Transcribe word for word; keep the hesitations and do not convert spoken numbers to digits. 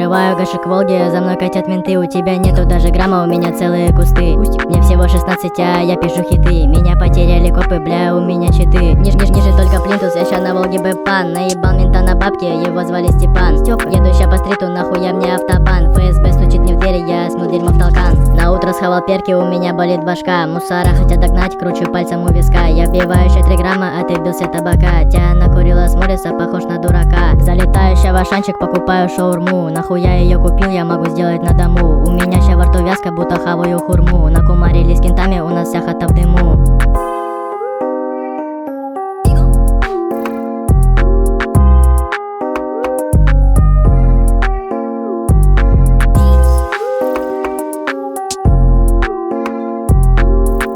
Открываю гашек Волги, за мной катят менты. У тебя нету даже грамма, у меня целые кусты. Мне всего шестнадцать, а я пишу хиты. Меня потеряли копы, бля, у меня читы. Ниж, ниж, ниже только плинтус, я ща на Волге бэпан. Наебал мента на бабке, его звали Степан. Еду ща по стриту, нахуя мне автобан. ФСБ стучит мне в двери, я смыл дерьмо в толкан. На утро схавал перки, у меня болит башка. Мусора хотят догнать, кручу пальцем у виска. Я вбиваю ща три грамма, а ты бился табака. Тя накурила с Морриса, похож на дурака. Залетаю ща в Ашанчик, покупаю шаурму. Нахуя ее купил, я могу сделать на дому. У меня ща во рту вязка, будто хаваю хурму. Накумарили с кентами, у нас вся хата в дыму.